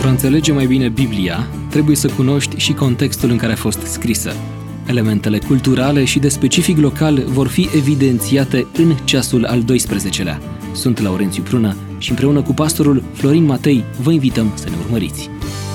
Pentru a înțelege mai bine Biblia, trebuie să cunoști și contextul în care a fost scrisă. Elementele culturale și de specific local vor fi evidențiate în ceasul al 12-lea. Sunt Laurențiu Prună și împreună cu pastorul Florin Matei vă invităm să ne urmăriți.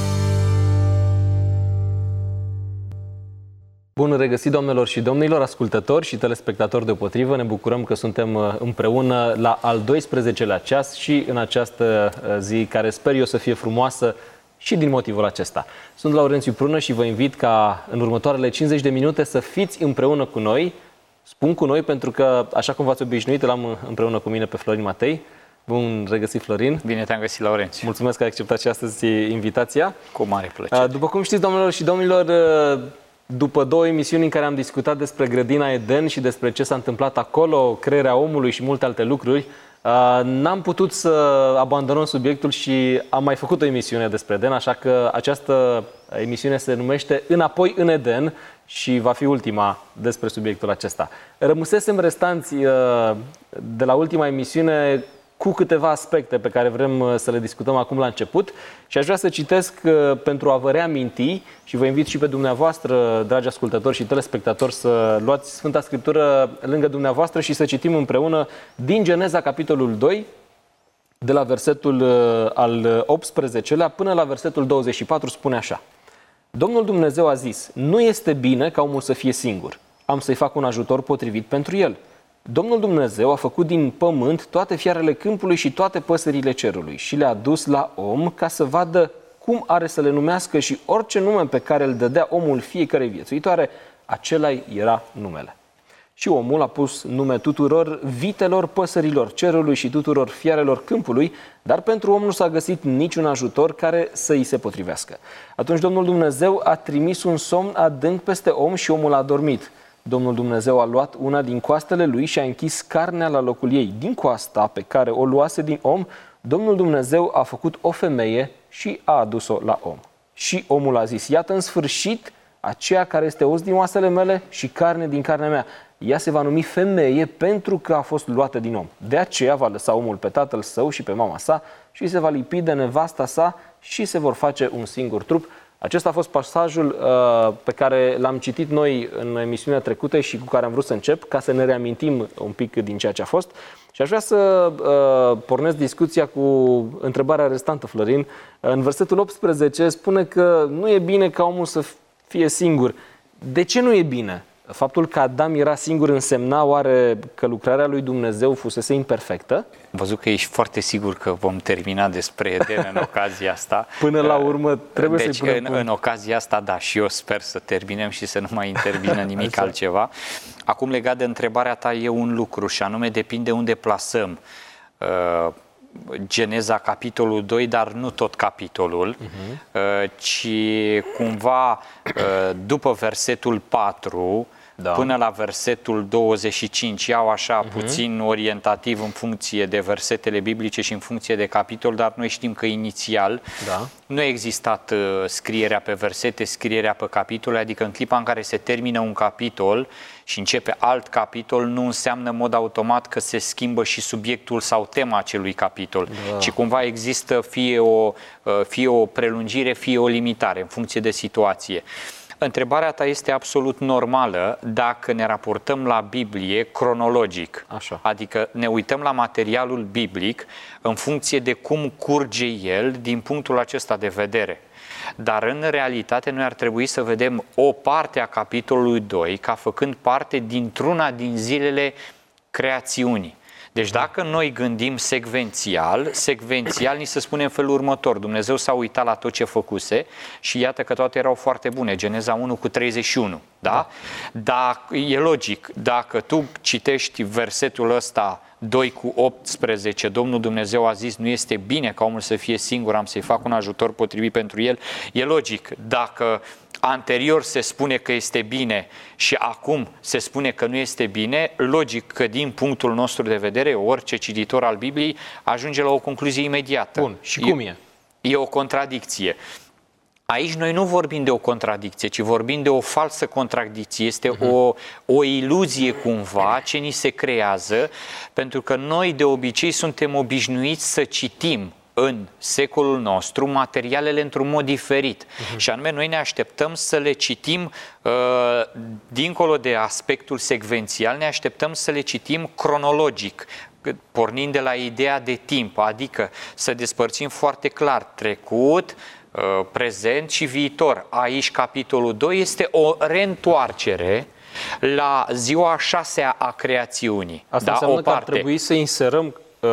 Bun regăsit, doamnelor și domnilor, ascultători și telespectatori deopotrivă. Ne bucurăm că suntem împreună la al 12-lea ceas și în această zi care sper eu să fie frumoasă și din motivul acesta. Sunt Laurențiu Prună și vă invit ca în următoarele 50 de minute să fiți împreună cu noi. Spun cu noi pentru că, așa cum v-ați obișnuit, l-am împreună cu mine pe Florin Matei. Bun regăsit, Florin! Bine te-am găsit, Laurențiu! Mulțumesc că ai acceptat și astăzi invitația. Cu mare plăcere! După cum știți, doamnelor și domnilor, după două emisiuni în care am discutat despre grădina Eden și despre ce s-a întâmplat acolo, crearea omului și multe alte lucruri, n-am putut să abandonăm subiectul și am mai făcut o emisiune despre Eden, așa că această emisiune se numește Înapoi în Eden și va fi ultima despre subiectul acesta. Rămăsesem restanți de la ultima emisiune cu câteva aspecte pe care vrem să le discutăm acum la început și aș vrea să citesc pentru a vă reaminti și vă invit și pe dumneavoastră, dragi ascultători și telespectatori, să luați Sfânta Scriptură lângă dumneavoastră și să citim împreună din Geneza, capitolul 2, de la versetul al 18-lea până la versetul 24, spune așa. Domnul Dumnezeu a zis, nu este bine ca omul să fie singur, am să-i fac un ajutor potrivit pentru el. Domnul Dumnezeu a făcut din pământ toate fiarele câmpului și toate păsările cerului și le-a dus la om ca să vadă cum are să le numească și orice nume pe care îl dădea omul fiecărei viețuitoare, acela era numele. Și omul a pus nume tuturor vitelor, păsărilor cerului și tuturor fiarelor câmpului, dar pentru om nu s-a găsit niciun ajutor care să îi se potrivească. Atunci Domnul Dumnezeu a trimis un somn adânc peste om și omul a dormit. Domnul Dumnezeu a luat una din coastele lui și a închis carnea la locul ei. Din coasta pe care o luase din om, Domnul Dumnezeu a făcut o femeie și a adus-o la om. Și omul a zis, iată în sfârșit aceea care este os din oasele mele și carne din carnea mea. Ea se va numi femeie pentru că a fost luată din om. De aceea va lăsa omul pe tatăl său și pe mama sa și se va lipi de nevasta sa și se vor face un singur trup. Acesta a fost pasajul pe care l-am citit noi în emisiunea trecută și cu care am vrut să încep, ca să ne reamintim un pic din ceea ce a fost. Și aș vrea să pornesc discuția cu întrebarea restantă, Florin. În versetul 18 spune că nu e bine ca omul să fie singur. De ce nu e bine? Faptul că Adam era singur însemna oare că lucrarea lui Dumnezeu fusese imperfectă? Am văzut că ești foarte sigur că vom termina despre Eden în ocazia asta. Până la urmă trebuie deci, să-i punem în ocazia asta, da, și eu sper să terminăm și să nu mai intervină nimic altceva. Acum, legat de întrebarea ta, e un lucru și anume depinde unde plasăm Geneza, capitolul 2, dar nu tot capitolul, ci cumva după versetul 4 până la versetul 25, iau așa puțin orientativ în funcție de versetele biblice și în funcție de capitol, dar noi știm că inițial nu a existat scrierea pe versete, scrierea pe capitole, adică în clipa în care se termină un capitol și începe alt capitol, nu înseamnă în mod automat că se schimbă și subiectul sau tema acelui capitol, ci cumva există fie o prelungire, fie o limitare în funcție de situație. Întrebarea ta este absolut normală dacă ne raportăm la Biblie cronologic. Așa. Adică ne uităm la materialul biblic în funcție de cum curge el din punctul acesta de vedere. Dar în realitate noi ar trebui să vedem o parte a capitolului 2 ca făcând parte dintr-una din zilele creațiunii. Deci dacă noi gândim secvențial ni se spune în felul următor. Dumnezeu s-a uitat la tot ce făcuse și iată că toate erau foarte bune. Geneza 1 cu 31. Da? Dar e logic, dacă tu citești versetul ăsta 2 cu 18, Domnul Dumnezeu a zis, nu este bine ca omul să fie singur, am să-i fac un ajutor potrivit pentru el. E logic, dacă anterior se spune că este bine și acum se spune că nu este bine, logic că din punctul nostru de vedere, orice cititor al Bibliei ajunge la o concluzie imediată. Bun, și cum e? E o contradicție. Aici noi nu vorbim de o contradicție, ci vorbim de o falsă contradicție. Este o iluzie cumva ce ni se creează, pentru că noi de obicei suntem obișnuiți să citim în secolul nostru materialele într-un mod diferit. Și anume, noi ne așteptăm să le citim, dincolo de aspectul secvențial, ne așteptăm să le citim cronologic, pornind de la ideea de timp, adică să despărțim foarte clar trecut, prezent și viitor. Aici, capitolul 2 este o reîntoarcere la ziua a 6-a a creațiunii. Asta înseamnă că ar trebui să inserăm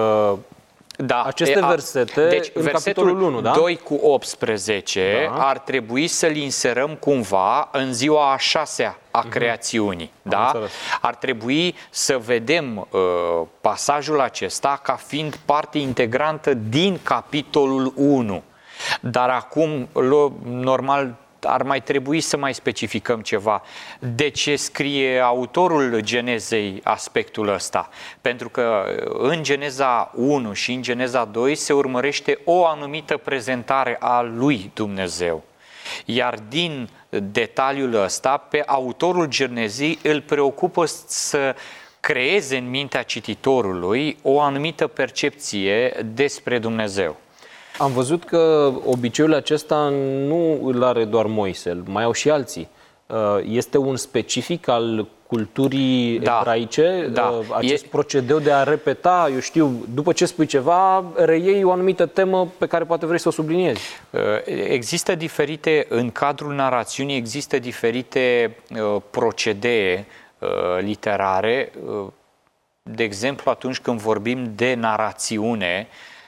aceste versete în capitolul 1, da? 2 cu 18 ar trebui să-l inserăm cumva în ziua a 6-a a creațiunii. Da? Ar trebui să vedem pasajul acesta ca fiind parte integrantă din capitolul 1. Dar acum, normal, ar mai trebui să mai specificăm ceva. De ce scrie autorul Genezei aspectul ăsta? Pentru că în Geneza 1 și în Geneza 2 se urmărește o anumită prezentare a lui Dumnezeu. Iar din detaliul ăsta, pe autorul Genezei îl preocupă să creeze în mintea cititorului o anumită percepție despre Dumnezeu. Am văzut că obiceiul acesta nu îl are doar Moise, mai au și alții. Este un specific al culturii ebraice, acest procedeu de a repeta, eu știu, după ce spui ceva, reiei o anumită temă pe care poate vrei să o subliniezi. Există diferite, în cadrul narațiunii, există diferite procedee literare. De exemplu, atunci când vorbim de narațiune,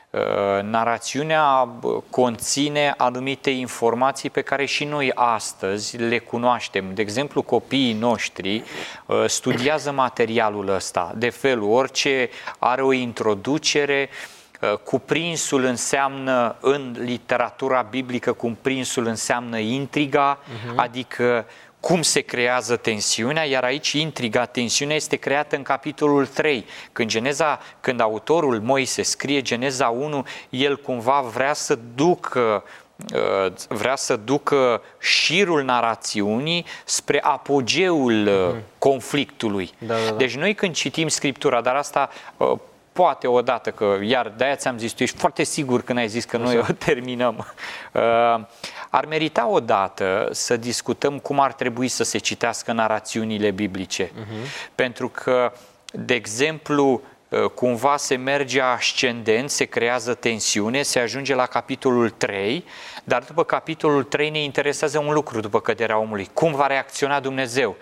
narațiunea conține anumite informații pe care și noi astăzi le cunoaștem. De exemplu, copiii noștri studiază materialul ăsta de felul, orice are o introducere, cuprinsul înseamnă, în literatura biblică, cuprinsul înseamnă intriga, adică cum se creează tensiunea, iar aici intriga, tensiunea este creată în capitolul 3. Când autorul Moise scrie Geneza 1, el cumva vrea să ducă șirul narațiunii spre apogeul conflictului. Deci noi când citim Scriptura, dar asta poate odată, că iar de-aia ți-am zis, tu ești foarte sigur când ai zis că noi o terminăm. Ar merita odată să discutăm cum ar trebui să se citească narațiunile biblice. Pentru că, de exemplu, cumva se merge ascendent, se creează tensiune, se ajunge la capitolul 3, dar după capitolul 3 ne interesează un lucru după căderea omului. Cum va reacționa Dumnezeu?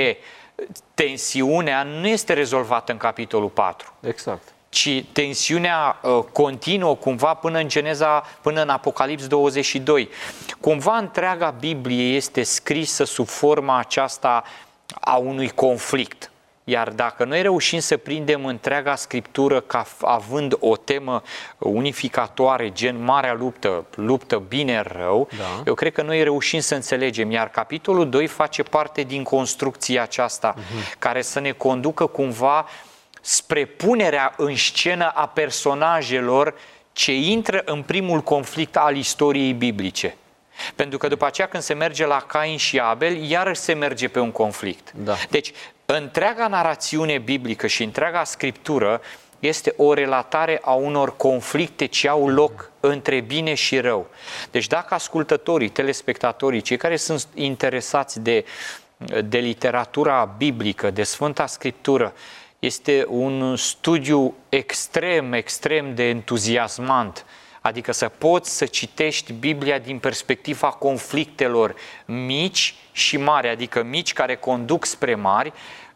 Tensiunea nu este rezolvată în capitolul 4. Exact. Ci tensiunea continuă cumva până în Apocalips 22. Cumva întreaga Biblie este scrisă sub forma aceasta a unui conflict. Iar dacă noi reușim să prindem întreaga Scriptură ca având o temă unificatoare, gen marea luptă bine-rău, eu cred că noi reușim să înțelegem. Iar capitolul 2 face parte din construcția aceasta, care să ne conducă cumva spre punerea în scenă a personajelor ce intră în primul conflict al istoriei biblice. Pentru că după aceea când se merge la Cain și Abel, iarăși se merge pe un conflict. Deci, întreaga narațiune biblică și întreaga Scriptură este o relatare a unor conflicte ce au loc între bine și rău. Deci dacă ascultătorii, telespectatorii, cei care sunt interesați de literatura biblică, de Sfânta Scriptură, este un studiu extrem de entuziasmant. Adică să poți să citești Biblia din perspectiva conflictelor mici și mari, adică mici care conduc spre mari,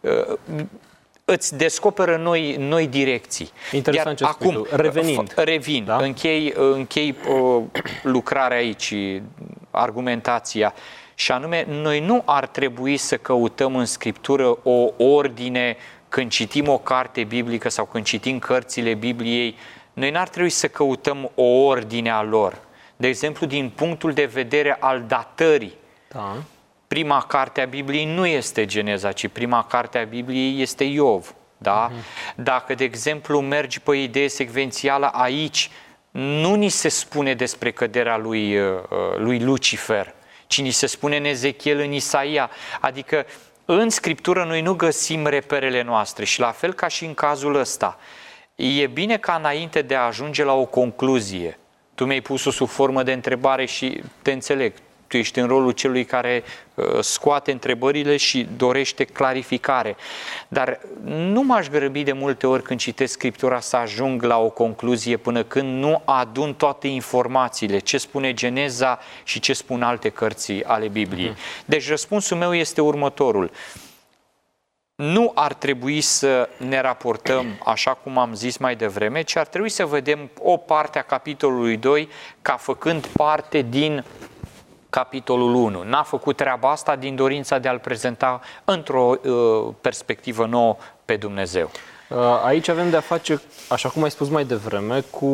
îți descoperă noi direcții. Interesant ce spui tu. Revin, închei lucrarea aici, argumentația. Și anume, noi nu ar trebui să căutăm în Scriptură o ordine când citim o carte biblică sau când citim cărțile Bibliei. Noi n-ar trebui să căutăm o ordine a lor. De exemplu, din punctul de vedere al datării. Prima carte a Bibliei nu este Geneza, ci prima carte a Bibliei este Iov. Dacă, de exemplu, mergi pe idee secvențială aici, nu ni se spune despre căderea lui Lucifer, ci ni se spune în Ezechiel, în Isaia. Adică, în Scriptură noi nu găsim reperele noastre și la fel ca și în cazul ăsta. E bine ca înainte de a ajunge la o concluzie, Tu mi-ai pus-o sub formă de întrebare și te înțeleg. Tu ești în rolul celui care scoate întrebările și dorește clarificare. Dar nu m-aș grăbi de multe ori când citesc Scriptura să ajung la o concluzie până când nu adun toate informațiile, ce spune Geneza și ce spun alte cărți ale Bibliei. Deci răspunsul meu este următorul. Nu ar trebui să ne raportăm așa cum am zis mai devreme, ci ar trebui să vedem o parte a capitolului 2 ca făcând parte din capitolul 1. N-a făcut treaba asta din dorința de a-L prezenta într-o perspectivă nouă pe Dumnezeu. Aici avem de-a face, așa cum ai spus mai devreme, cu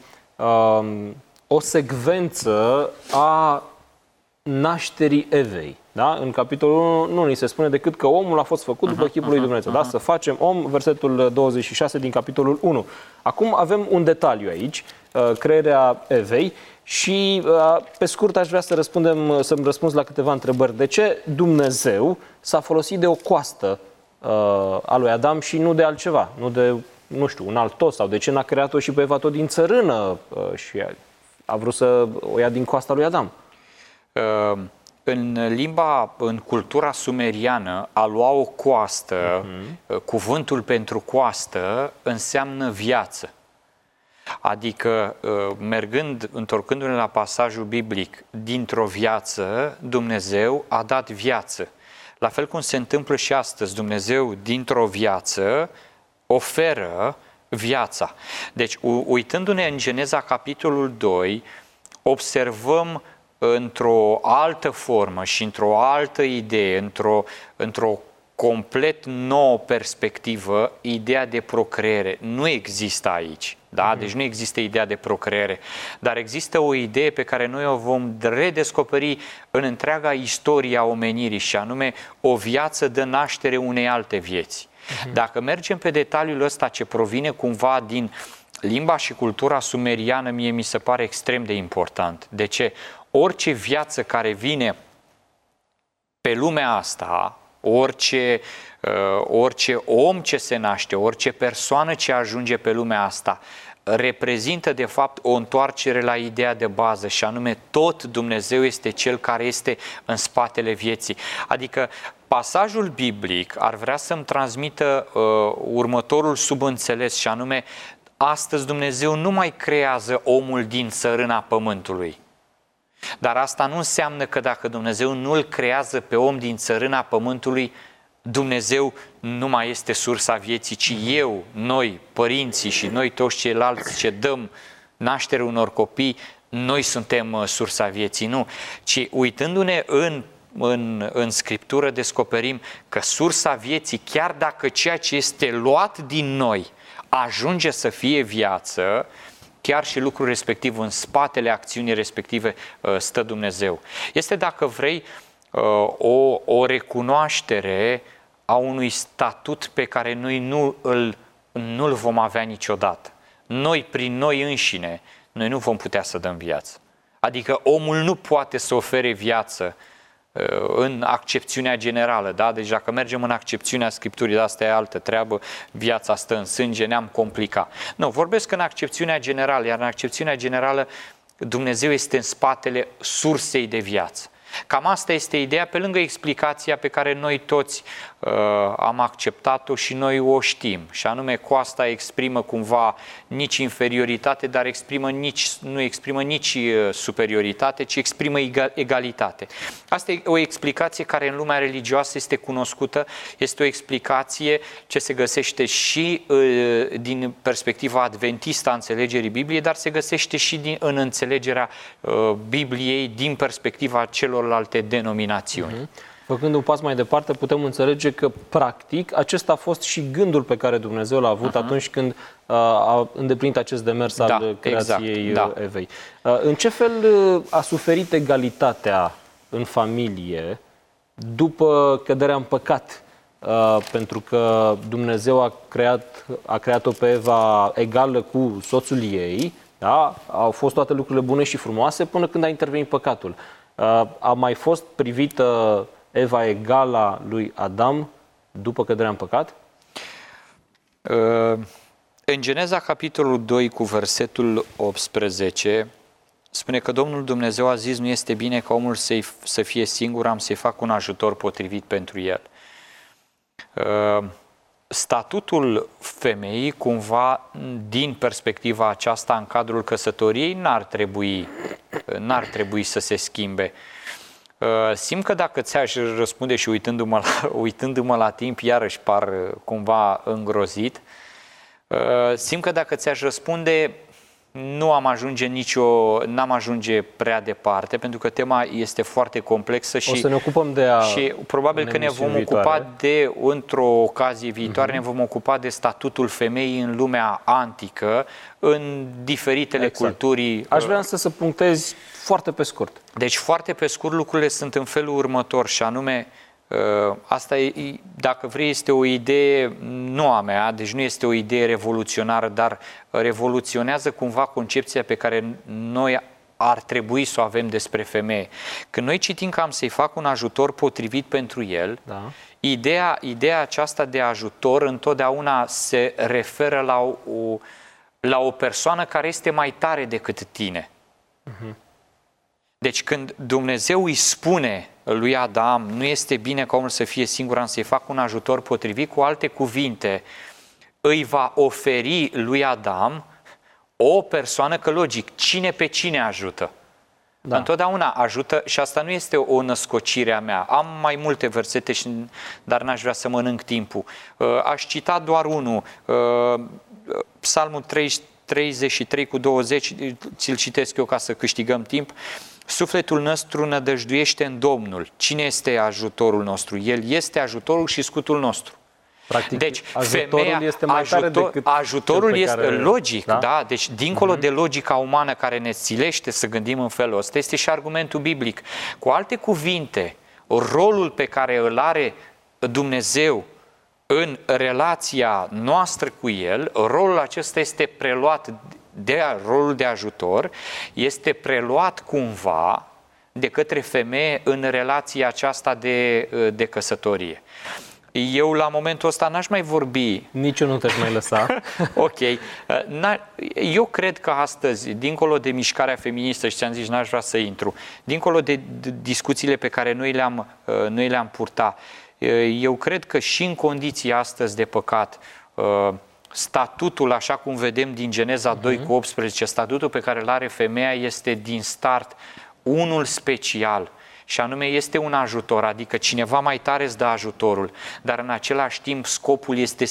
o secvență a nașterii Evei. Da? În capitolul 1 nu ni se spune decât că omul a fost făcut după chipul lui Dumnezeu. Da? Să facem om, versetul 26 din capitolul 1. Acum avem un detaliu aici, crearea Evei, și pe scurt aș vrea să-mi răspunzi la câteva întrebări. De ce Dumnezeu s-a folosit de o coastă a lui Adam și nu de altceva? Nu de, nu știu, un alt os? Sau de ce n-a creat-o și pe Eva tot din țărână și a vrut să o ia din coasta lui Adam? În cultura sumeriană, a lua o coastă, cuvântul pentru coastă înseamnă viață. Adică, întorcându-ne la pasajul biblic, dintr-o viață, Dumnezeu a dat viață. La fel cum se întâmplă și astăzi, Dumnezeu, dintr-o viață, oferă viața. Deci, uitându-ne în Geneza, capitolul 2, observăm într-o altă formă și într-o altă idee, într-o complet nouă perspectivă, ideea de procreere. Nu există aici. Da? Deci nu există ideea de procreere, dar există o idee pe care noi o vom redescoperi în întreaga istorie a omenirii, și anume o viață dă naștere unei alte vieți. Dacă mergem pe detaliul ăsta ce provine cumva din limba și cultura sumeriană, mie mi se pare extrem de important. De ce? Orice viață care vine pe lumea asta, orice om ce se naște, orice persoană ce ajunge pe lumea asta, reprezintă de fapt o întoarcere la ideea de bază, și anume tot Dumnezeu este Cel care este în spatele vieții. Adică pasajul biblic ar vrea să-mi transmită următorul subînțeles, și anume astăzi Dumnezeu nu mai creează omul din țărâna pământului. Dar asta nu înseamnă că dacă Dumnezeu nu îl creează pe om din țărâna pământului, Dumnezeu nu mai este sursa vieții, ci noi, părinții și noi toți ceilalți ce dăm naștere unor copii, noi suntem sursa vieții. Nu, ci uitându-ne în Scriptură descoperim că sursa vieții, chiar dacă ceea ce este luat din noi ajunge să fie viață, chiar și lucrul respectiv, în spatele acțiunii respective stă Dumnezeu. Este, dacă vrei, o recunoaștere a unui statut pe care noi nu-l vom avea niciodată. Noi, prin noi înșine, noi nu vom putea să dăm viață. Adică omul nu poate să ofere viață în accepțiunea generală, da? Deci dacă mergem în accepțiunea Scripturii, asta e altă treabă, viața stă în sânge, ne-am complicat. Nu, vorbesc în accepțiunea generală, iar în accepțiunea generală Dumnezeu este în spatele sursei de viață. Cam asta este ideea, pe lângă explicația pe care noi toți am acceptat-o și noi o știm. Și anume, coasta exprimă cumva nici inferioritate, dar nu exprimă nici superioritate, ci exprimă egalitate. Asta e o explicație care în lumea religioasă este cunoscută, este o explicație ce se găsește și din perspectiva adventistă a înțelegerii Bibliei, dar se găsește și în înțelegerea Bibliei din perspectiva celorlalte denominațiuni. Făcând un pas mai departe, putem înțelege că, practic, acesta a fost și gândul pe care Dumnezeu l-a avut atunci când a îndeplinit acest demers al creației Evei. În ce fel a suferit egalitatea în familie după căderea în păcat? Pentru că Dumnezeu a creat-o pe Eva egală cu soțul ei, da? Au fost toate lucrurile bune și frumoase până când a intervenit păcatul. A mai fost privită Eva egala lui Adam după căderea în păcat? În Geneza, capitolul 2, cu versetul 18, Spune că Domnul Dumnezeu a zis, nu este bine ca omul să fie singur, am să-i fac un ajutor potrivit pentru el. Statutul femeii, cumva, din perspectiva aceasta, în cadrul căsătoriei, n-ar trebui să se schimbe. Simt că dacă ți-aș răspunde și uitându-mă la timp, iarăși par cumva îngrozit, simt că dacă ți-aș răspunde, n-am ajunge prea departe, pentru că tema este foarte complexă și, o să ne ocupăm și probabil că ne vom ocupa într-o ocazie viitoare, ne vom ocupa de statutul femeii în lumea antică, în diferitele culturi. Aș vrea să punctez foarte pe scurt. Deci foarte pe scurt lucrurile sunt în felul următor și anume, asta e, dacă vrei, este o idee nu a mea, deci nu este o idee revoluționară, dar revoluționează cumva concepția pe care noi ar trebui să o avem despre femeie. Când noi citim că am să-i fac un ajutor potrivit pentru el, ideea aceasta de ajutor întotdeauna se referă la o persoană care este mai tare decât tine. Deci când Dumnezeu îi spune lui Adam, nu este bine ca omul să fie singur, am să-i fac un ajutor potrivit, cu alte cuvinte, îi va oferi lui Adam o persoană, că logic, cine pe cine ajută? Da. Întotdeauna ajută, și asta nu este o născocire a mea. Am mai multe versete, dar n-aș vrea să mănânc timpul. Aș cita doar unul, Psalmul 33:20, ți-l citesc eu ca să câștigăm timp. Sufletul nostru nădăjduiește în Domnul. Cine este ajutorul nostru? El este ajutorul și scutul nostru. Practic, deci, femeia este mai tare decât ajutorul este care... logic, da? Da? Deci, dincolo de logica umană care ne țilește să gândim în felul ăsta, este și argumentul biblic. Cu alte cuvinte, rolul pe care îl are Dumnezeu în relația noastră cu El, rolul acesta este preluat rolul de ajutor, este preluat cumva de către femeie în relația aceasta de căsătorie. Eu la momentul ăsta n-aș mai vorbi. Nici eu nu te-aș mai lăsa. Ok. Eu cred că astăzi, dincolo de mișcarea feministă, și ți-am zis, n-aș vrea să intru, dincolo de discuțiile pe care noi le-am purtat, eu cred că și în condiții astăzi de păcat, statutul, așa cum vedem din Geneza 2:18, statutul pe care îl are femeia este din start unul special. Și anume este un ajutor, adică cineva mai tare îți dă ajutorul, dar în același timp scopul este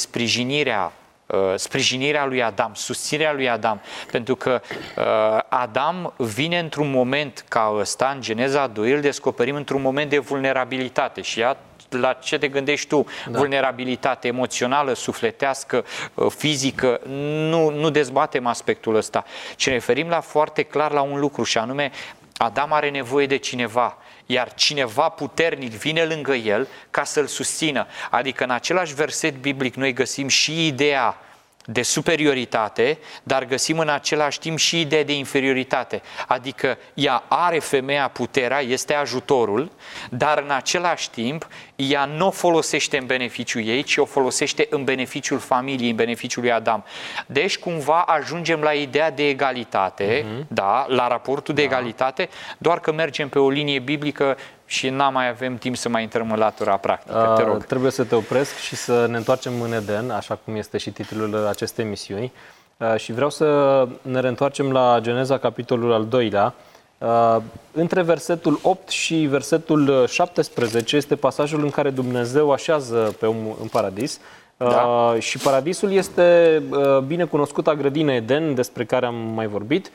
sprijinirea lui Adam, susținerea lui Adam, pentru că Adam vine într-un moment ca ăsta, în Geneza 2, îl descoperim într-un moment de vulnerabilitate și la ce te gândești tu? Da. Vulnerabilitate emoțională, sufletească, fizică, nu dezbatem aspectul ăsta, ci ne referim foarte clar la un lucru și anume Adam are nevoie de cineva, iar cineva puternic vine lângă el ca să-l susțină. Adică în același verset biblic noi găsim și ideea de superioritate, dar găsim în același timp și ideea de inferioritate. Adică ea are, femeia, puterea, este ajutorul, dar în același timp ea nu o folosește în beneficiul ei, ci o folosește în beneficiul familiei, în beneficiul lui Adam. Deci cumva ajungem la ideea de egalitate, da, la raportul de egalitate, doar că mergem pe o linie biblică și n-am mai avem timp să mai intrăm în latura practică. Te rog. Trebuie să te opresc și să ne întoarcem în Eden, așa cum este și titlul acestei emisiuni. Și vreau să ne reîntoarcem la Geneza, capitolul al 2-lea. Între versetul 8 și versetul 17 este pasajul în care Dumnezeu așează pe om în paradis. Da. Și paradisul este binecunoscuta grădină Eden, despre care am mai vorbit.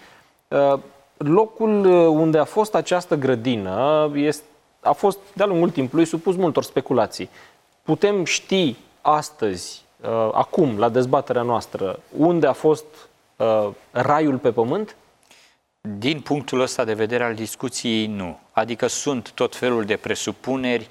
Locul unde a fost această grădină a fost de-a lungul timpului supus multor speculații. Putem ști astăzi, acum, la dezbaterea noastră, unde a fost raiul pe pământ? Din punctul ăsta de vedere al discuției, nu. Adică sunt tot felul de presupuneri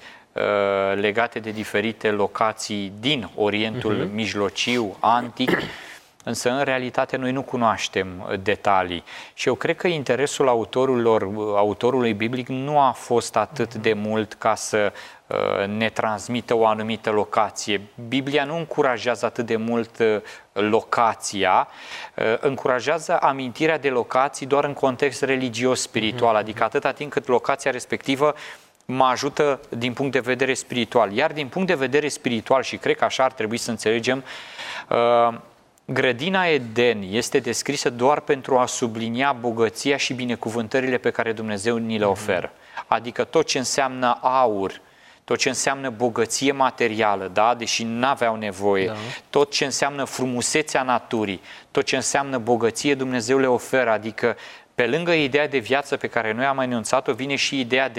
legate de diferite locații din Orientul Mijlociu, antic, însă în realitate noi nu cunoaștem detalii. Și eu cred că interesul autorului biblic nu a fost atât de mult ca să ne transmită o anumită locație. Biblia nu încurajează atât de mult locația, încurajează amintirea de locații doar în context religios-spiritual, adică atâta timp cât locația respectivă mă ajută din punct de vedere spiritual. Iar din punct de vedere spiritual, și cred că așa ar trebui să înțelegem, grădina Eden este descrisă doar pentru a sublinia bogăția și binecuvântările pe care Dumnezeu ni le oferă. Adică tot ce înseamnă aur, tot ce înseamnă bogăție materială, da? Deși n-aveau nevoie, tot ce înseamnă frumusețea naturii, tot ce înseamnă bogăție, Dumnezeu le oferă. Adică pe lângă ideea de viață pe care noi am enunțat-o, vine și ideea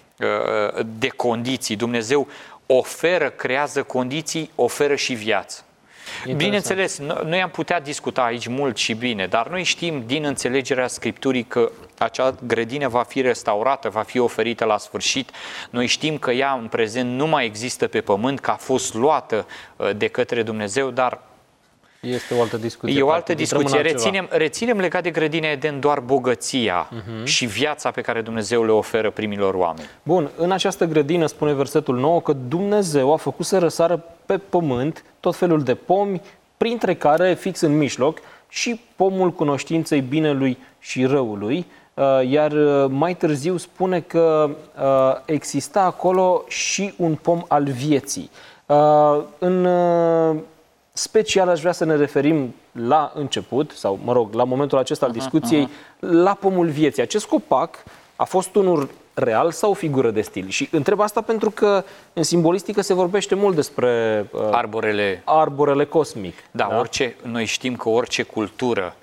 de condiții. Dumnezeu oferă, creează condiții, oferă și viață. Bineînțeles, noi am putea discuta aici mult și bine, dar noi știm din înțelegerea Scripturii că acea grădină va fi restaurată, va fi oferită la sfârșit. Noi știm că ea în prezent nu mai există pe pământ, că a fost luată de către Dumnezeu, dar este o altă discuție. E o altă discuție. Reținem legat de grădina Eden doar bogăția și viața pe care Dumnezeu le oferă primilor oameni. Bun, în această grădină spune versetul 9 că Dumnezeu a făcut să răsară pe pământ tot felul de pomi, printre care, fix în mijloc, și pomul cunoștinței binelui și răului, iar mai târziu spune că exista acolo și un pom al vieții. În special aș vrea să ne referim la început, sau mă rog, la momentul acesta al discuției, la pomul vieții. Acest copac a fost unul real sau o figură de stil? Și întreb asta pentru că în simbolistică se vorbește mult despre arborele cosmic. Da? Noi știm că orice cultură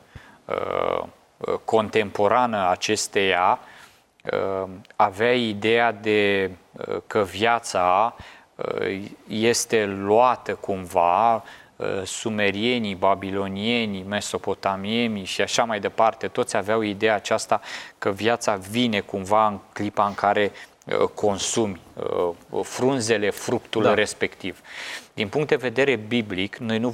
contemporană acesteia avea ideea de că viața este luată cumva, sumerienii, babilonienii, mesopotamienii și așa mai departe, toți aveau ideea aceasta că viața vine cumva în clipa în care consumi frunzele, fructul respectiv. Din punct de vedere biblic, noi nu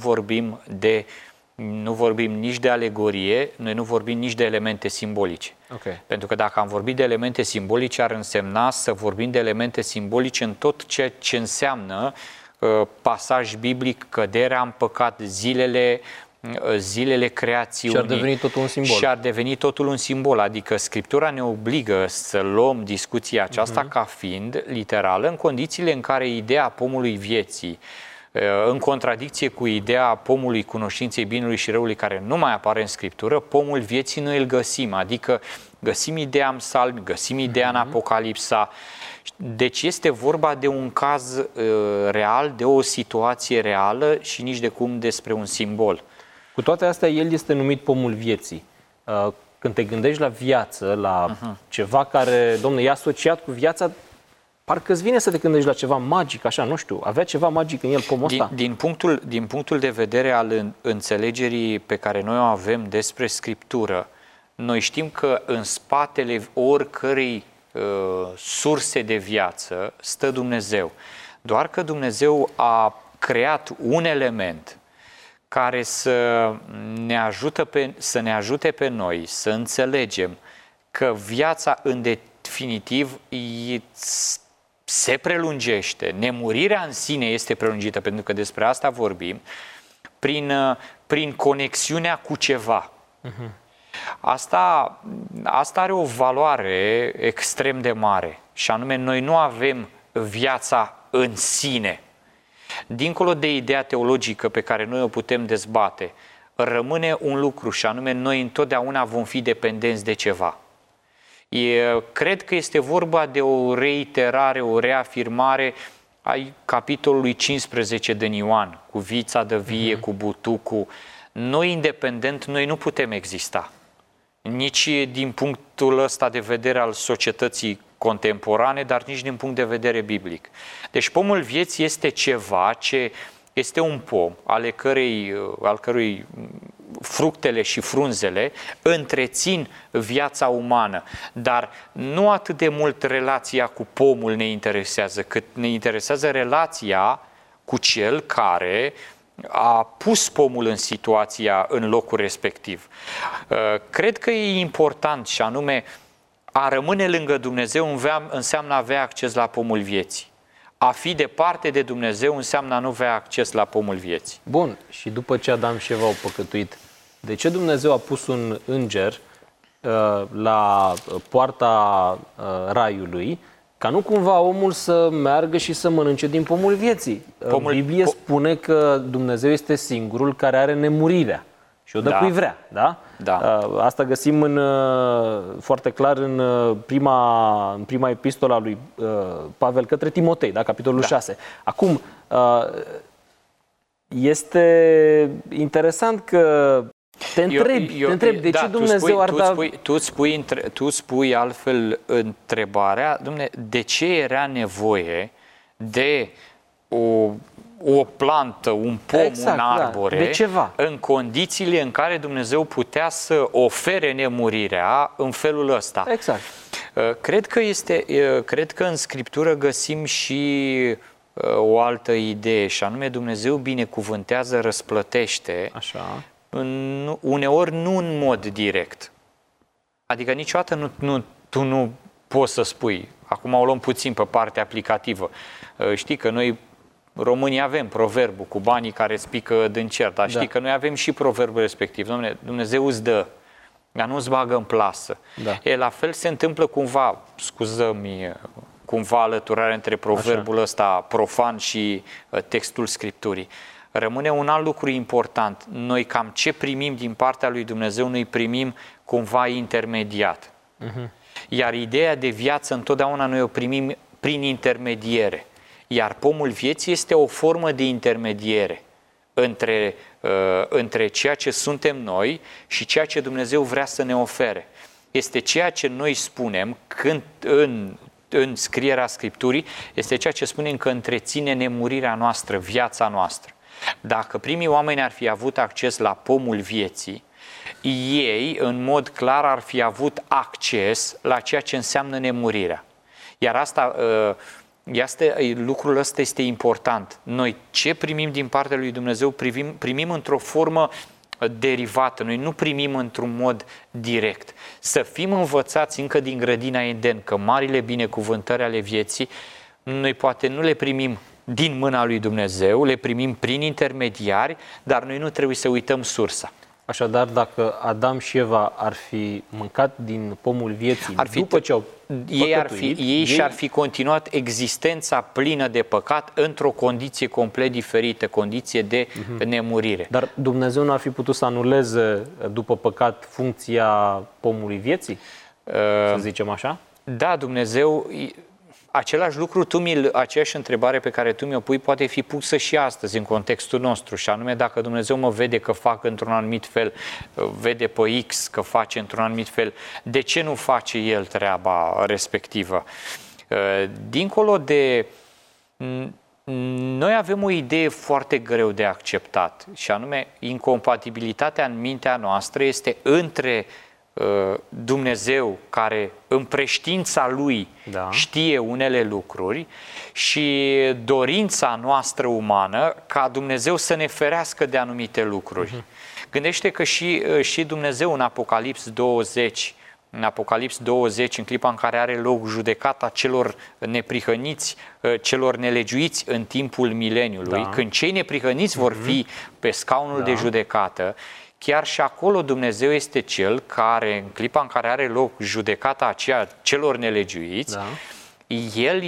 vorbim nici de alegorie, noi nu vorbim nici de elemente simbolice. Okay. Pentru că dacă am vorbit de elemente simbolice, ar însemna să vorbim de elemente simbolice în tot ceea ce înseamnă pasaj biblic, căderea în păcat, zilele creațiunii. Și ar deveni totul un simbol. Și ar deveni totul un simbol. Adică Scriptura ne obligă să luăm discuția aceasta ca fiind literală, în condițiile în care ideea pomului vieții, în contradicție cu ideea pomului cunoștinței binelui și răului, care nu mai apare în Scriptură, pomul vieții noi îl găsim. Adică găsim ideea în Psalmi, găsim ideea în Apocalipsa. Deci este vorba de un caz real, de o situație reală și nici de cum despre un simbol. Cu toate astea, el este numit pomul vieții. Când te gândești la viață, la ceva care, domne, e asociat cu viața, parcă îți vine să te gândești la ceva magic, așa, nu știu, avea ceva magic în el pomul ăsta? Din punctul de vedere al înțelegerii pe care noi o avem despre Scriptură, noi știm că în spatele oricărei surse de viață stă Dumnezeu. Doar că Dumnezeu a creat un element care să ne ajute pe noi să înțelegem că viața în definitiv se prelungește. Nemurirea în sine este prelungită, pentru că despre asta vorbim, prin conexiunea cu ceva. Asta are o valoare extrem de mare și anume noi nu avem viața în sine. Dincolo de ideea teologică pe care noi o putem dezbate, rămâne un lucru și anume noi întotdeauna vom fi dependenți de ceva. Cred că este vorba de o reiterare, o reafirmare ai capitolului 15 din Ioan, cu vița de vie, cu butucul. Noi independent, noi nu putem exista. Nici din punctul ăsta de vedere al societății contemporane, dar nici din punct de vedere biblic. Deci pomul vieții este ceva ce este un pom al cărui fructele și frunzele întrețin viața umană, dar nu atât de mult relația cu pomul ne interesează, cât ne interesează relația cu cel care a pus pomul în situația, în locul respectiv. Cred că e important și anume a rămâne lângă Dumnezeu înseamnă a avea acces la pomul vieții. A fi departe de Dumnezeu înseamnă a nu avea acces la pomul vieții. Bun, și după ce Adam și Eva au păcătuit, de ce Dumnezeu a pus un înger la poarta raiului, ca nu cumva omul să meargă și să mănânce din pomul vieții? Biblia spune că Dumnezeu este singurul care are nemurirea și o dă cui vrea, da? Da. Asta găsim foarte clar în prima epistolă a lui Pavel către Timotei, da? Capitolul 6. Acum, este interesant că te întreb de ce Dumnezeu ar da... Tu spui altfel întrebarea, Dom'le, de ce era nevoie de o plantă, un pom, un arbore, de ceva, în condițiile în care Dumnezeu putea să ofere nemurirea în felul ăsta. Exact. Cred că în Scriptură găsim și o altă idee, și anume Dumnezeu binecuvântează, răsplătește. Așa. Uneori nu în mod direct. Adică niciodată tu nu poți să spui, acum o luăm puțin pe partea aplicativă. Știi că noi românii avem proverbul cu banii care îți pică din cer, dar știi că noi avem și proverbul respectiv. Dumnezeu îți dă, dar nu îți bagă în plasă. Da. La fel se întâmplă cumva, cumva alăturarea între proverbul ăsta profan și textul Scripturii. Rămâne un alt lucru important. Noi cam ce primim din partea lui Dumnezeu, noi primim cumva intermediat. Iar ideea de viață întotdeauna noi o primim prin intermediere. Iar pomul vieții este o formă de intermediere între ceea ce suntem noi și ceea ce Dumnezeu vrea să ne ofere. Este ceea ce noi spunem când în scrierea Scripturii, este ceea ce spunem că întreține nemurirea noastră, viața noastră. Dacă primii oameni ar fi avut acces la pomul vieții, ei, în mod clar, ar fi avut acces la ceea ce înseamnă nemurirea. Iar lucrul ăsta este important. Noi ce primim din partea lui Dumnezeu, primim într-o formă derivată. Noi nu primim într-un mod direct. Să fim învățați încă din grădina Eden că marile binecuvântări ale vieții, noi poate nu le primim din mâna lui Dumnezeu, le primim prin intermediari, dar noi nu trebuie să uităm sursa. Așadar, dacă Adam și Eva ar fi mâncat din pomul vieții după ce au păcătuit, ei și-ar fi continuat existența plină de păcat într-o condiție complet diferită, condiție de nemurire. Dar Dumnezeu nu ar fi putut să anuleze după păcat funcția pomului vieții? Să zicem așa? Da, Dumnezeu... Același lucru, aceeași întrebare pe care tu mi-o pui poate fi pusă și astăzi în contextul nostru, și anume dacă Dumnezeu mă vede că fac într-un anumit fel, vede pe X că face într-un anumit fel, de ce nu face El treaba respectivă? Dincolo de... Noi avem o idee foarte greu de acceptat, și anume incompatibilitatea în mintea noastră este între Dumnezeu, care în preștiința Lui știe unele lucruri, și dorința noastră umană ca Dumnezeu să ne ferească de anumite lucruri. Gândește că și Dumnezeu în Apocalips 20, în clipa în care are loc judecata celor neprihăniți, celor nelegiuiți în timpul mileniului, când cei neprihăniți vor fi pe scaunul de judecată, chiar și acolo Dumnezeu este Cel care, în clipa în care are loc judecata aceea celor nelegiuiți, El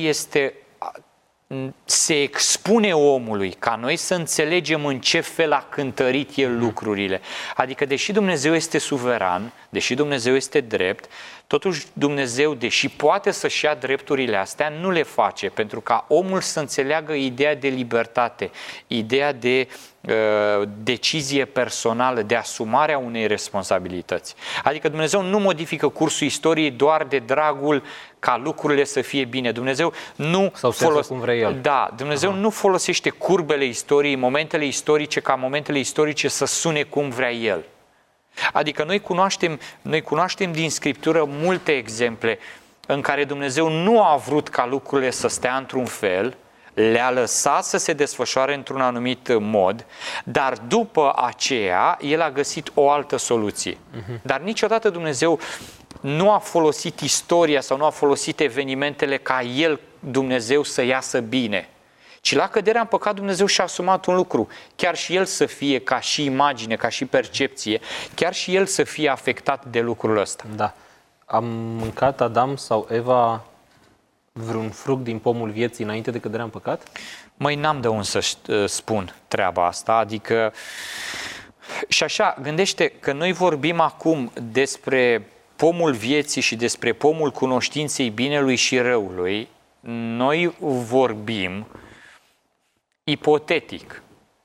se expune omului ca noi să înțelegem în ce fel a cântărit El lucrurile. Adică, deși Dumnezeu este suveran, deși Dumnezeu este drept, totuși Dumnezeu, deși poate să-și ia drepturile astea, nu le face, pentru ca omul să înțeleagă ideea de libertate, ideea de decizie personală, de asumarea unei responsabilități. Adică Dumnezeu nu modifică cursul istoriei doar de dragul ca lucrurile să fie bine. Dumnezeu nu Dumnezeu nu folosește curbele istoriei, momentele istorice, ca momentele istorice să sune cum vrea El. Adică noi cunoaștem din Scriptură multe exemple în care Dumnezeu nu a vrut ca lucrurile să stea într-un fel, le-a lăsat să se desfășoare într-un anumit mod, dar după aceea el a găsit o altă soluție. Dar niciodată Dumnezeu nu a folosit istoria sau nu a folosit evenimentele ca el, Dumnezeu, să iasă bine. Ci la căderea în păcat Dumnezeu și-a asumat un lucru, chiar și el să fie ca și imagine, ca și percepție, chiar și el să fie afectat de lucrul ăsta. Da. Am mâncat Adam sau Eva vreun fruct din pomul vieții înainte de căderea în păcat? Măi, n-am de unde să spun treaba asta, adică... Și așa, gândește că noi vorbim acum despre pomul vieții și despre pomul cunoștinței binelui și răului, noi vorbim ipotetic,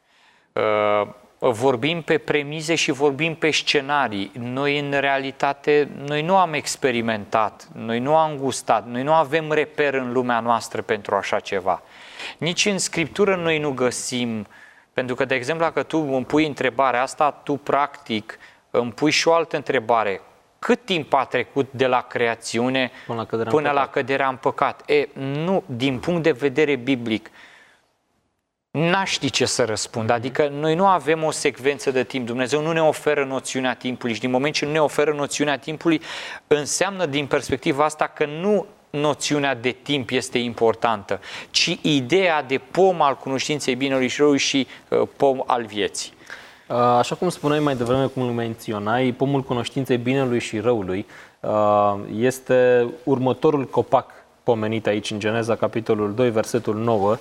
vorbim pe premize și vorbim pe scenarii. Noi, în realitate, noi nu am experimentat, noi nu am gustat, noi nu avem reper în lumea noastră pentru așa ceva. Nici în Scriptură noi nu găsim, pentru că, de exemplu, dacă tu îmi pui întrebarea asta, tu, practic, îmi pui și o altă întrebare. Cât timp a trecut de la creațiune până la căderea în păcat? Nu, din punct de vedere biblic, n-aș ști ce să răspund. Adică noi nu avem o secvență de timp. Dumnezeu nu ne oferă noțiunea timpului și din moment ce nu ne oferă noțiunea timpului, înseamnă din perspectiva asta că nu noțiunea de timp este importantă, ci ideea de pom al cunoștinței binelui și răului și pom al vieții. Așa cum spuneai mai devreme, cum îl menționai, pomul cunoștinței binelui și răului este următorul copac pomenit aici în Geneza, capitolul 2, versetul 9.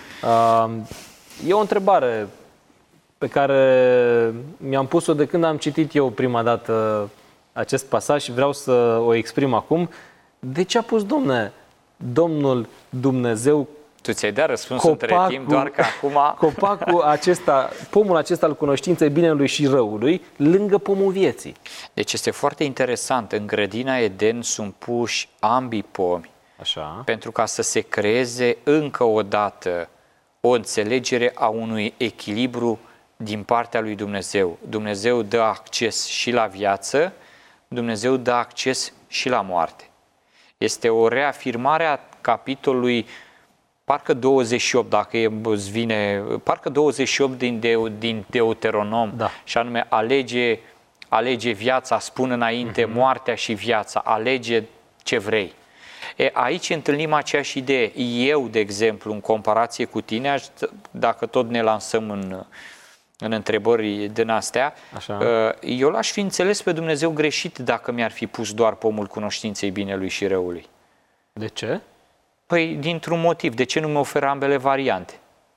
E o întrebare pe care mi-am pus-o de când am citit eu prima dată acest pasaj și vreau să o exprim acum. De ce a pus, Domnul Dumnezeu Tu ți-ai dat răspunsul între timp, doar că acum... Copacul acesta, pomul acesta al cunoștinței binelui și răului, lângă pomul vieții? Deci este foarte interesant. În grădina Eden sunt puși ambii pomi. Așa. Pentru ca să se creeze încă o dată o înțelegere a unui echilibru din partea lui Dumnezeu. Dumnezeu dă acces și la viață, Dumnezeu dă acces și la moarte. Este o reafirmare a capitolului parcă 28, dacă îți vine, parcă 28 din Deuteronom, da. Și anume alege viața, spun înainte moartea și viața, alege ce vrei. Aici întâlnim aceeași idee. Eu, de exemplu, în comparație cu tine, dacă tot ne lansăm în întrebări din astea, așa, eu l-aș fi înțeles pe Dumnezeu greșit dacă mi-ar fi pus doar pomul cunoștinței binelui și răului. De ce? Păi, dintr-un motiv. De ce nu mi oferă ambele variante?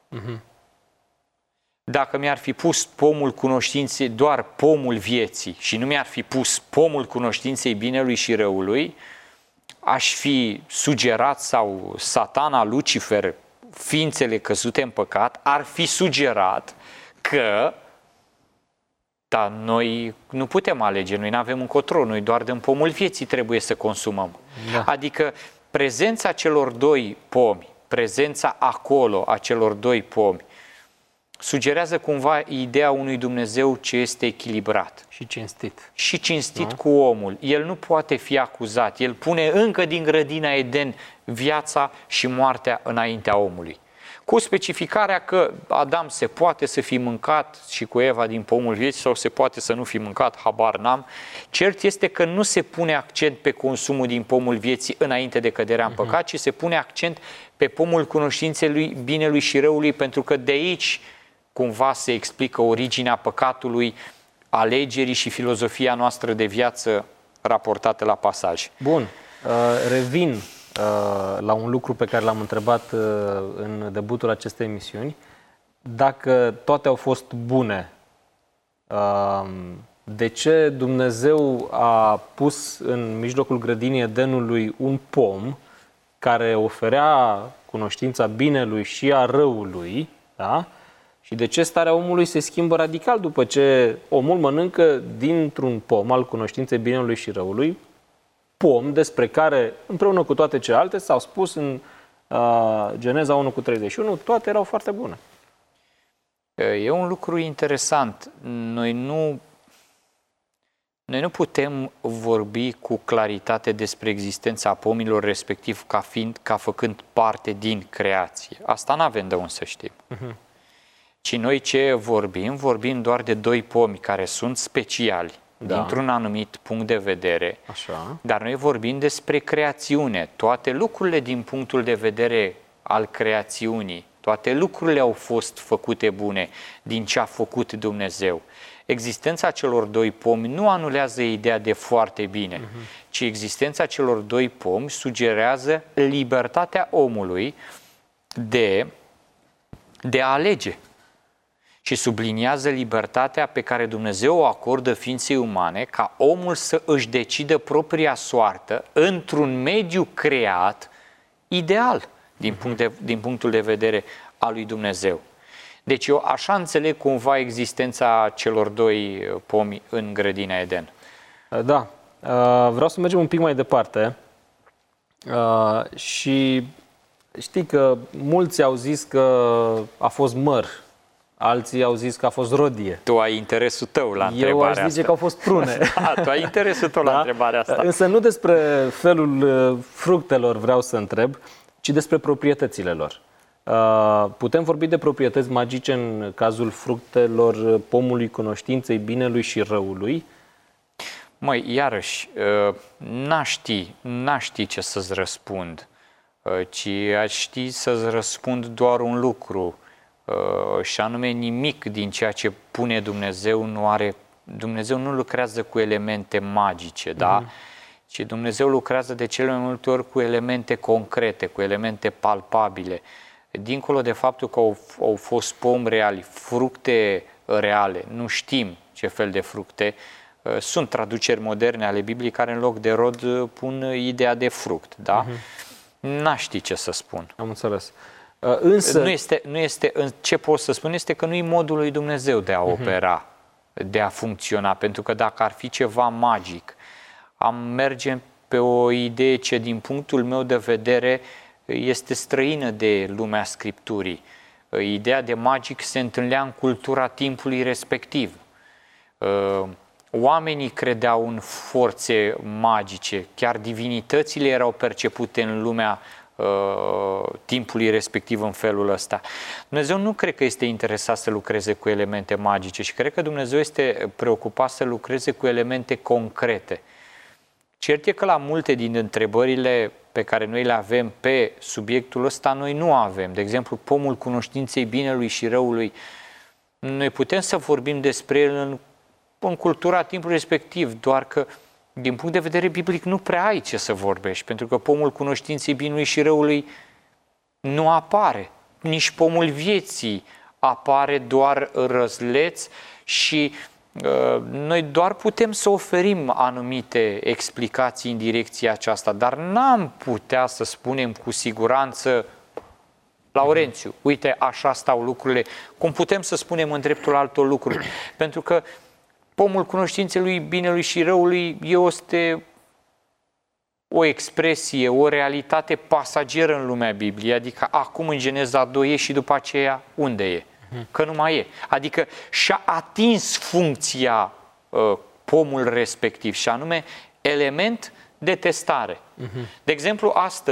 Dacă mi-ar fi pus pomul cunoștinței, doar pomul vieții, și nu mi-ar fi pus pomul cunoștinței binelui și răului, aș fi sugerat, sau Satana, Lucifer, ființele căzute în păcat, ar fi sugerat că dar noi nu putem alege, noi nu avem încotro, noi doar din pomul vieții trebuie să consumăm. Da. Adică prezența celor doi pomi, prezența acolo a celor doi pomi, sugerează cumva ideea unui Dumnezeu ce este echilibrat. Și cinstit. Și cinstit cu omul. El nu poate fi acuzat. El pune încă din grădina Eden viața și moartea înaintea omului. Cu specificarea că Adam se poate să fi mâncat și cu Eva din pomul vieții sau se poate să nu fi mâncat, habar n-am. Cert este că nu se pune accent pe consumul din pomul vieții înainte de căderea în păcat, ci se pune accent pe pomul cunoștinței lui, binelui și răului, pentru că de aici cumva se explică originea păcatului, alegerii și filozofia noastră de viață raportată la pasaj. Bun, revin la un lucru pe care l-am întrebat în debutul acestei emisiuni. Dacă toate au fost bune, de ce Dumnezeu a pus în mijlocul grădinii Edenului un pom care oferea cunoștința binelui și a răului, da? Și de ce starea omului se schimbă radical după ce omul mănâncă dintr-un pom al cunoștinței binelui și răului, pom despre care, împreună cu toate celelalte, s-au spus în Geneza 1:31, toate erau foarte bune. E un lucru interesant. Noi Noi nu putem vorbi cu claritate despre existența pomilor, respectiv ca făcând parte din creație. Asta n-avem de unde să știm. Ci noi ce vorbim? Vorbim doar de 2 pomi care sunt speciali, dintr-un anumit punct de vedere. Așa. Dar noi vorbim despre creațiune. Toate lucrurile din punctul de vedere al creațiunii, toate lucrurile au fost făcute bune din ce a făcut Dumnezeu. Existența celor 2 pomi nu anulează ideea de foarte bine, ci existența celor 2 pomi sugerează libertatea omului de a alege și subliniază libertatea pe care Dumnezeu o acordă ființei umane ca omul să își decidă propria soartă într-un mediu creat ideal din punctul de vedere al lui Dumnezeu. Deci eu așa înțeleg cumva existența celor 2 pomi în grădina Eden. Da. Vreau să mergem un pic mai departe. Și știi că mulți au zis că a fost măr, alții au zis că a fost rodie. Tu ai interesul tău la întrebarea asta. Eu aș zice că au fost prune. Da, tu ai interesul tău la întrebarea asta. Însă nu despre felul fructelor vreau să întreb, ci despre proprietățile lor. Putem vorbi de proprietăți magice în cazul fructelor pomului cunoștinței binelui și răului? Măi, iarăși, n-aș ști ce să-ți răspund, ci aș ști să-ți răspund doar un lucru, și anume nimic din ceea ce pune Dumnezeu Dumnezeu nu lucrează cu elemente magice, da? Ci Dumnezeu lucrează de cele mai multe ori cu elemente concrete, cu elemente palpabile. Dincolo de faptul că au fost pomi reali, fructe reale, nu știm ce fel de fructe, sunt traduceri moderne ale Bibliei care în loc de rod pun ideea de fruct, da? N-aș ști ce să spun. Am înțeles. Însă... Ce pot să spun este că nu e modul lui Dumnezeu de a opera, de a funcționa, pentru că dacă ar fi ceva magic, am merge pe o idee ce din punctul meu de vedere este străină de lumea Scripturii. Ideea de magic se întâlnea în cultura timpului respectiv. Oamenii credeau în forțe magice, chiar divinitățile erau percepute în lumea timpului respectiv în felul ăsta. Dumnezeu nu cred că este interesat să lucreze cu elemente magice și cred că Dumnezeu este preocupat să lucreze cu elemente concrete. Cert e că la multe din întrebările pe care noi le avem pe subiectul ăsta, noi nu avem. De exemplu, pomul cunoștinței binelui și răului. Noi putem să vorbim despre el în cultura timpului respectiv, doar că din punct de vedere biblic nu prea ai ce să vorbești, pentru că pomul cunoștinței binelui și răului nu apare. Nici pomul vieții apare doar răzleț și noi doar putem să oferim anumite explicații în direcția aceasta, dar n-am putea să spunem cu siguranță, Laurențiu, uite, așa stau lucrurile, cum putem să spunem în dreptul altor lucruri, pentru că pomul cunoștinței lui binelui și răului este o expresie, o realitate pasageră în lumea Bibliei, adică acum în Geneza 2 e și după aceea unde e? Că nu mai e. Adică și-a atins funcția pomul respectiv și anume element de testare. De exemplu,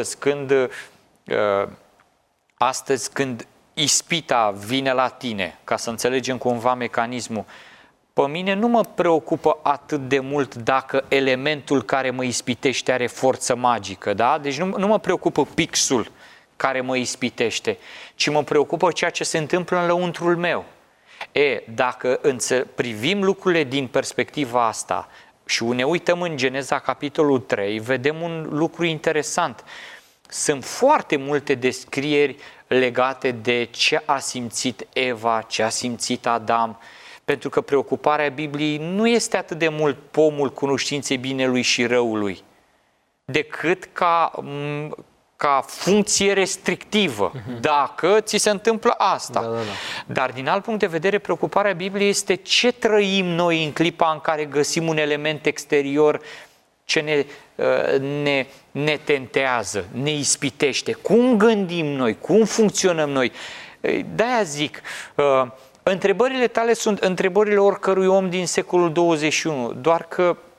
astăzi când ispita vine la tine, ca să înțelegem cumva mecanismul, pe mine nu mă preocupă atât de mult dacă elementul care mă ispitește are forță magică, da? Deci nu mă preocupă pixul care mă ispitește, ci mă preocupă ceea ce se întâmplă în lăuntrul meu. Dacă privim lucrurile din perspectiva asta și ne uităm în Geneza capitolul 3, vedem un lucru interesant. Sunt foarte multe descrieri legate de ce a simțit Eva, ce a simțit Adam, pentru că preocuparea Bibliei nu este atât de mult pomul cunoștinței binelui și răului, decât ca funcție restrictivă, dacă ți se întâmplă asta. Da. Dar din alt punct de vedere, preocuparea Bibliei este ce trăim noi în clipa în care găsim un element exterior ce ne tentează, ne ispitește. Cum gândim noi, cum funcționăm noi? De-aia zic, întrebările tale sunt întrebările oricărui om din secolul 21, doar că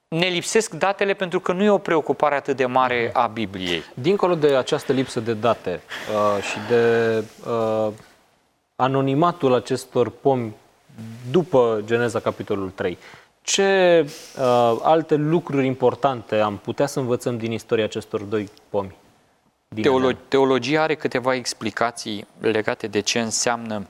ne lipsesc datele pentru că nu e o preocupare atât de mare a Bibliei. Dincolo de această lipsă de date și de anonimatul acestor pomi după Geneza capitolul 3, ce alte lucruri importante am putea să învățăm din istoria acestor doi pomi? Teologia are câteva explicații legate de ce înseamnă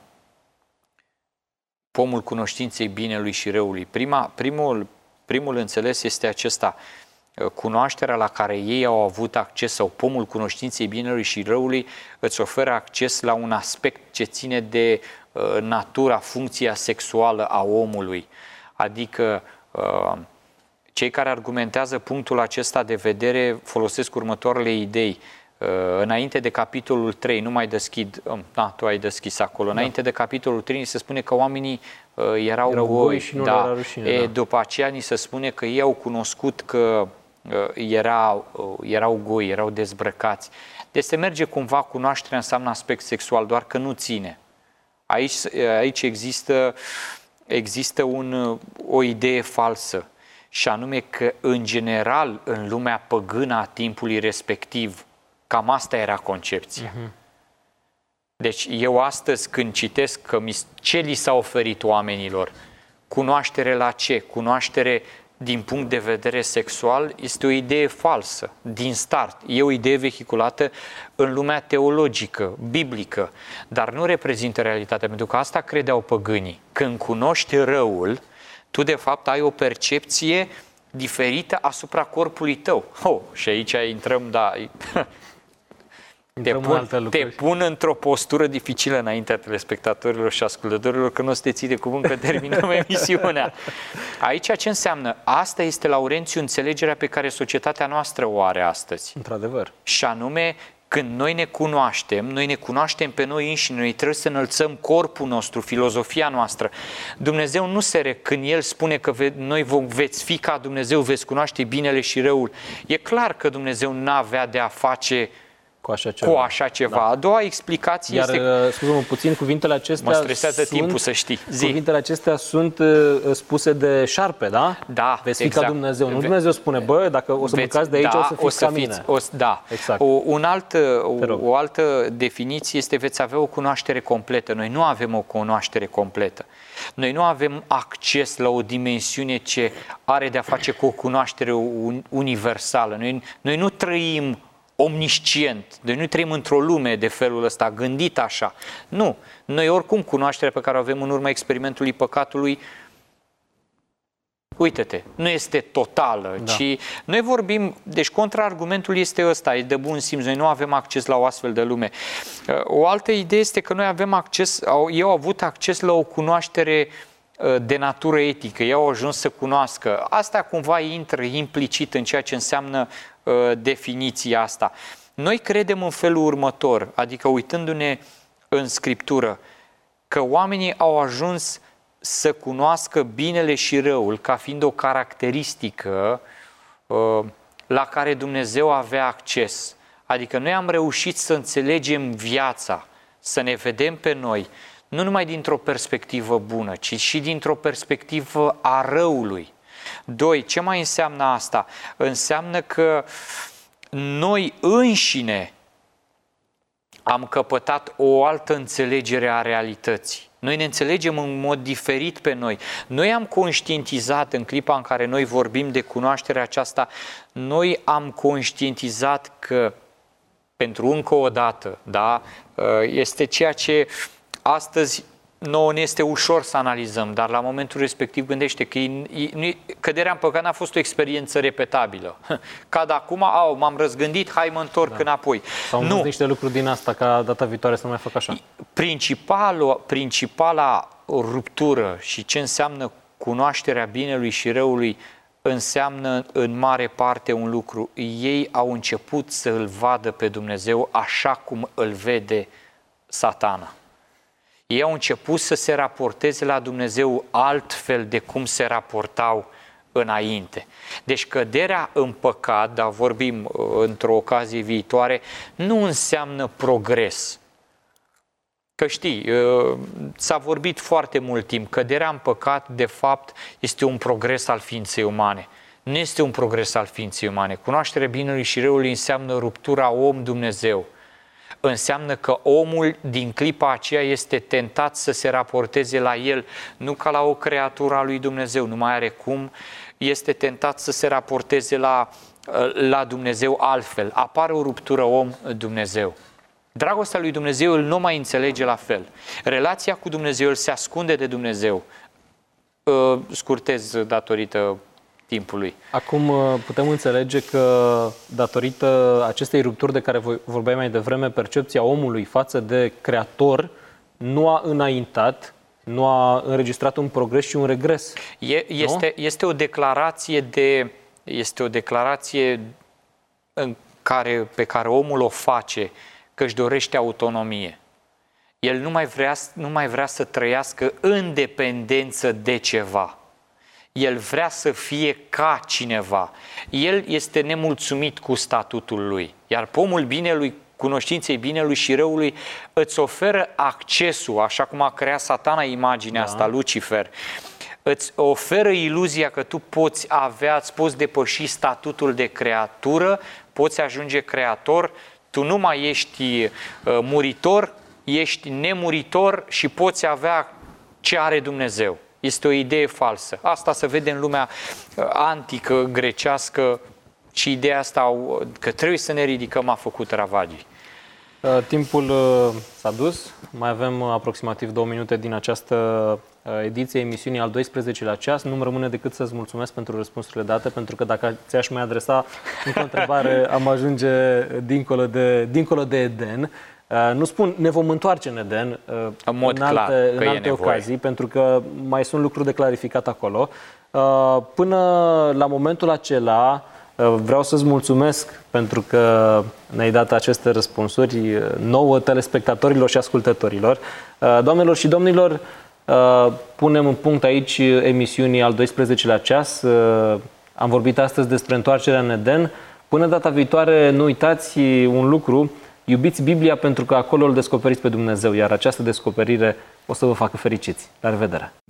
pomul cunoștinței binelui și răului. Primul înțeles este acesta: cunoașterea la care ei au avut acces, sau pomul cunoștinței binelui și răului, îți oferă acces la un aspect ce ține de natura, funcția sexuală a omului. Adică cei care argumentează punctul acesta de vedere folosesc următoarele idei. Înainte de capitolul 3, nu mai deschid, tu ai deschis acolo, înainte de capitolul 3 ni se spune că oamenii erau goi și nu le era rușine. După aceea ni se spune că ei au cunoscut că erau goi, erau dezbrăcați. Deci se merge cumva, cunoașterea înseamnă aspect sexual, doar că nu ține. Aici există o idee falsă, și anume că, în general, în lumea păgână a timpului respectiv, cam asta era concepția. Deci eu astăzi, când citesc că ce li s-a oferit oamenilor, cunoaștere la ce? Cunoaștere din punct de vedere sexual, este o idee falsă, din start. E o idee vehiculată în lumea teologică, biblică, dar nu reprezintă realitatea, pentru că asta credeau păgânii. Când cunoști răul, tu de fapt ai o percepție diferită asupra corpului tău. Și aici intrăm, te pun într-o postură dificilă înaintea telespectatorilor și ascultătorilor, că nu o să te ții de cuvânt că terminăm emisiunea. Aici ce înseamnă? Asta este, Laurențiu, înțelegerea pe care societatea noastră o are astăzi. Într-adevăr. Și anume, când noi ne cunoaștem pe noi înșine, noi trebuie să înălțăm corpul nostru, filozofia noastră. Dumnezeu nu când El spune că noi veți fi ca Dumnezeu, veți cunoaște binele și răul. E clar că Dumnezeu n-avea de a face cu așa ceva. Da. A doua explicație este... Scuze-mă puțin, cuvintele acestea... Mă stresează timpul, să știi. Cuvintele acestea sunt spuse de șarpe, da? Da, veți fi ca Dumnezeu. Nu Dumnezeu spune, dacă o să mâncați de aici, o să fiți ca mine. Exact. O altă definiție este: veți avea o cunoaștere completă. Noi nu avem o cunoaștere completă. Noi nu avem acces la o dimensiune ce are de a face cu o cunoaștere universală. Noi nu trăim omniscient. Deci nu trăim într-o lume de felul ăsta, gândit așa. Nu. Noi oricum cunoașterea pe care o avem în urma experimentului păcatului, uite-te, nu este totală, ci noi vorbim, deci contraargumentul este ăsta, e de bun simț, noi nu avem acces la o astfel de lume. O altă idee este că noi avem acces, ei au avut acces la o cunoaștere de natură etică, ei au ajuns să cunoască. Asta cumva intră implicit în ceea ce înseamnă definiția asta. Noi credem în felul următor, adică uitându-ne în Scriptură, că oamenii au ajuns să cunoască binele și răul ca fiind o caracteristică la care Dumnezeu avea acces. Adică noi am reușit să înțelegem viața, să ne vedem pe noi, nu numai dintr-o perspectivă bună, ci și dintr-o perspectivă a răului. 2. Ce mai înseamnă asta? Înseamnă că noi înșine am căpătat o altă înțelegere a realității. Noi ne înțelegem în mod diferit pe noi. Noi am conștientizat, în clipa în care noi vorbim de cunoașterea aceasta, noi am conștientizat că, pentru încă o dată, este ceea ce astăzi nouă ne este ușor să analizăm, dar la momentul respectiv gândește că căderea în păcat n-a fost o experiență repetabilă. Ca de acum, m-am răzgândit, hai mă întorc înapoi. Sau nu niște lucruri din asta, ca data viitoare să nu mai fac așa. Principala ruptură și ce înseamnă cunoașterea binelui și răului înseamnă în mare parte un lucru. Ei au început să îl vadă pe Dumnezeu așa cum îl vede Satana. Ei au început să se raporteze la Dumnezeu altfel de cum se raportau înainte. Deci căderea în păcat, dar vorbim într-o ocazie viitoare, nu înseamnă progres. Că știi, s-a vorbit foarte mult timp, căderea în păcat, de fapt, este un progres al ființei umane. Nu este un progres al ființei umane. Cunoașterea binelui și răului înseamnă ruptura om-Dumnezeu. Înseamnă că omul din clipa aceea este tentat să se raporteze la el, nu ca la o creatură a lui Dumnezeu, nu mai are cum, este tentat să se raporteze la Dumnezeu altfel. Apare o ruptură om-Dumnezeu. Dragostea lui Dumnezeu îl nu mai înțelege la fel. Relația cu Dumnezeu îl se ascunde de Dumnezeu. Scurtez datorită timpului. Acum putem înțelege că datorită acestei rupturi de care vorbeai mai devreme, percepția omului față de Creator nu a înaintat, nu a înregistrat un progres și un regres. Este o declarație pe care omul o face că își dorește autonomie. El nu mai vrea să trăiască în dependență de ceva. El vrea să fie ca cineva. El este nemulțumit cu statutul lui. Iar pomul binelui, cunoștinței binelui și răului, îți oferă accesul, așa cum a creat Satana imaginea asta, Lucifer, îți oferă iluzia că tu îți poți depăși statutul de creatură, poți ajunge creator, tu nu mai ești muritor, ești nemuritor și poți avea ce are Dumnezeu. Este o idee falsă. Asta se vede în lumea antică, grecească, și ideea asta că trebuie să ne ridicăm a făcut ravagii. Timpul s-a dus. Mai avem aproximativ 2 minute din această ediție emisiunii al 12-lea ceas. Nu-mi rămâne decât să-ți mulțumesc pentru răspunsurile date, pentru că dacă ți-aș mai adresa încă o întrebare, am ajunge dincolo de Eden. Nu spun, ne vom întoarce în Eden în alte ocazii, pentru că mai sunt lucruri de clarificat acolo. Până la momentul acela, vreau să-ți mulțumesc pentru că ne-ai dat aceste răspunsuri nouă telespectatorilor și ascultătorilor. Doamnelor și domnilor, punem în punct aici emisiunii al 12-lea ceas. Am vorbit astăzi despre întoarcerea în Eden. Până data viitoare, nu uitați un lucru: iubiți Biblia, pentru că acolo îl descoperiți pe Dumnezeu, iar această descoperire o să vă facă fericiți. La revedere!